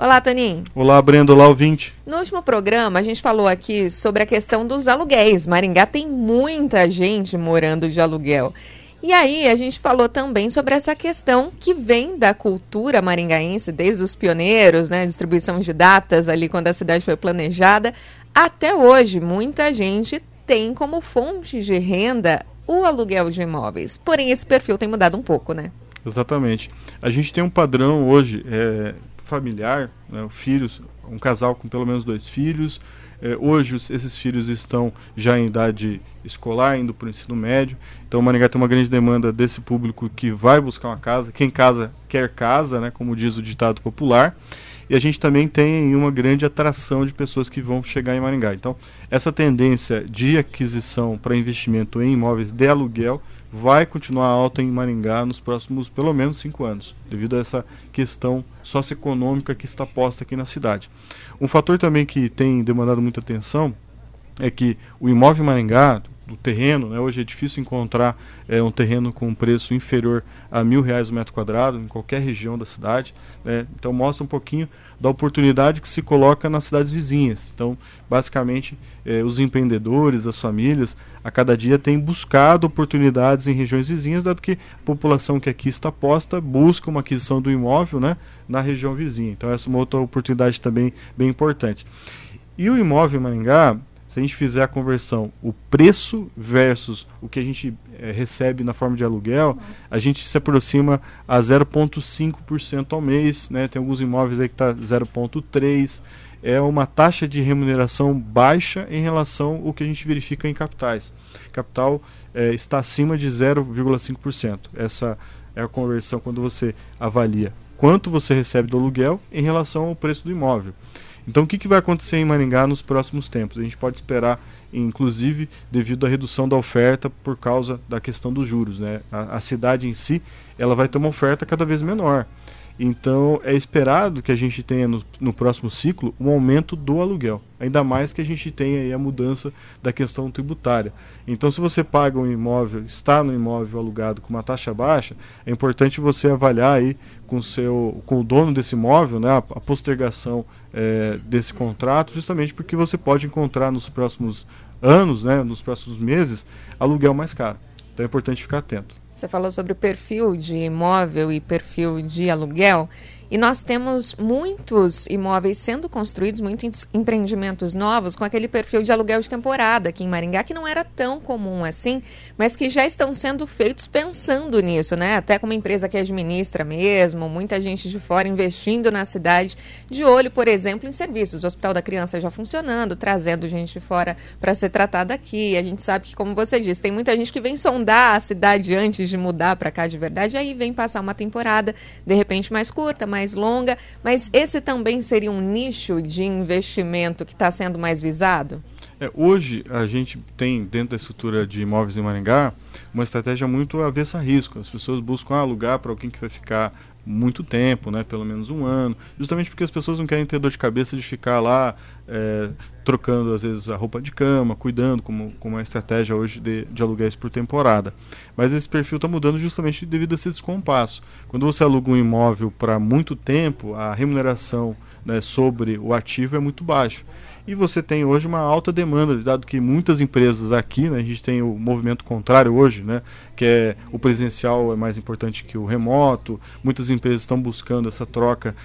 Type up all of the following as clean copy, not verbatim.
Olá, Toninho. Olá, Brenda. Olá, ouvinte. No último programa, a gente falou aqui sobre a questão dos aluguéis. Maringá tem muita gente morando de aluguel. E aí, a gente falou também sobre essa questão que vem da cultura maringaense, desde os pioneiros, né, distribuição de datas ali quando a cidade foi planejada, até hoje. Muita gente tem como fonte de renda o aluguel de imóveis. Porém, esse perfil tem mudado um pouco, né? Exatamente. A gente tem um padrão hoje familiar, né, filhos, um casal com pelo menos 2 filhos. Hoje esses filhos estão já em idade escolar, indo para o ensino médio. Então Maringá tem uma grande demanda desse público que vai buscar uma casa. Quem casa quer casa, né, como diz o ditado popular. E a gente também tem uma grande atração de pessoas que vão chegar em Maringá. Então, essa tendência de aquisição para investimento em imóveis de aluguel vai continuar alta em Maringá nos próximos, pelo menos, 5 anos, devido a essa questão socioeconômica que está posta aqui na cidade. Um fator também que tem demandado muita atenção é que o imóvel em Maringá, do terreno, né, hoje é difícil encontrar um terreno com um preço inferior a R$1.000 o metro quadrado em qualquer região da cidade, né? Então mostra um pouquinho da oportunidade que se coloca nas cidades vizinhas. Então basicamente os empreendedores, as famílias a cada dia têm buscado oportunidades em regiões vizinhas, dado que a população que aqui está posta busca uma aquisição do imóvel, né, na região vizinha. Então essa é uma outra oportunidade também bem importante. E o imóvel em Maringá, se a gente fizer a conversão, o preço versus o que a gente recebe na forma de aluguel, a gente se aproxima a 0,5% ao mês, né? Tem alguns imóveis aí que está 0,3%. É uma taxa de remuneração baixa em relação ao que a gente verifica em capitais. Capital está acima de 0,5%. Essa é a conversão quando você avalia quanto você recebe do aluguel em relação ao preço do imóvel. Então, o que vai acontecer em Maringá nos próximos tempos? A gente pode esperar, inclusive, devido à redução da oferta por causa da questão dos juros, né? A cidade em si, ela vai ter uma oferta cada vez menor. Então, é esperado que a gente tenha no próximo ciclo um aumento do aluguel. Ainda mais que a gente tenha aí a mudança da questão tributária. Então, se você paga um imóvel, está no imóvel alugado com uma taxa baixa, é importante você avaliar aí com o dono desse imóvel, né, a postergação desse contrato, justamente porque você pode encontrar nos próximos anos, né, nos próximos meses, aluguel mais caro. Então é importante ficar atento. Você falou sobre o perfil de imóvel e perfil de aluguel, e nós temos muitos imóveis sendo construídos, muitos empreendimentos novos com aquele perfil de aluguel de temporada aqui em Maringá, que não era tão comum assim, mas que já estão sendo feitos pensando nisso, né? Até como empresa que administra mesmo, muita gente de fora investindo na cidade, de olho, por exemplo, em serviços. O Hospital da Criança já funcionando, trazendo gente de fora para ser tratada aqui. A gente sabe que, como você disse, tem muita gente que vem sondar a cidade antes de mudar para cá de verdade, aí vem passar uma temporada, de repente mais curta, mais longa, mas esse também seria um nicho de investimento que está sendo mais visado? Hoje a gente tem dentro da estrutura de imóveis em Maringá uma estratégia muito avessa a risco. As pessoas buscam alugar para alguém que vai ficar muito tempo, né, pelo menos 1 ano, justamente porque as pessoas não querem ter dor de cabeça de ficar lá trocando às vezes a roupa de cama, cuidando como uma estratégia hoje de aluguéis por temporada. Mas esse perfil está mudando justamente devido a esse descompasso. Quando você aluga um imóvel para muito tempo, a remuneração, né, sobre o ativo é muito baixa. E você tem hoje uma alta demanda, dado que muitas empresas aqui, né, a gente tem o movimento contrário hoje, né, que é o presencial é mais importante que o remoto. Muitas empresas estão buscando essa troca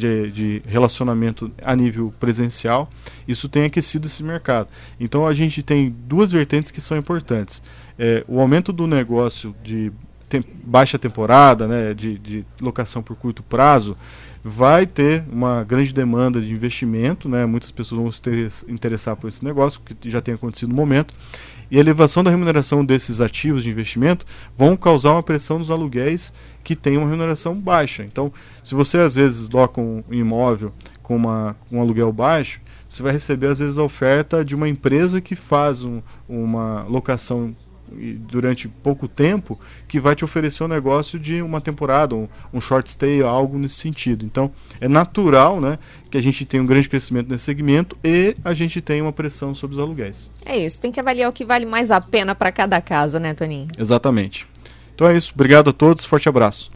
de relacionamento a nível presencial. Isso tem aquecido esse mercado. Então a gente tem 2 vertentes que são importantes. O aumento do negócio de baixa temporada, né, de locação por curto prazo, vai ter uma grande demanda de investimento, né? Muitas pessoas vão se interessar por esse negócio, que já tem acontecido no momento, e a elevação da remuneração desses ativos de investimento vão causar uma pressão nos aluguéis que tem uma remuneração baixa. Então, se você às vezes loca um imóvel com um aluguel baixo, você vai receber às vezes a oferta de uma empresa que faz uma locação durante pouco tempo, que vai te oferecer um negócio de uma temporada, um short stay, algo nesse sentido. Então, é natural, né, que a gente tenha um grande crescimento nesse segmento e a gente tenha uma pressão sobre os aluguéis. É isso, tem que avaliar o que vale mais a pena para cada caso, né, Toninho? Exatamente. Então é isso, obrigado a todos, forte abraço.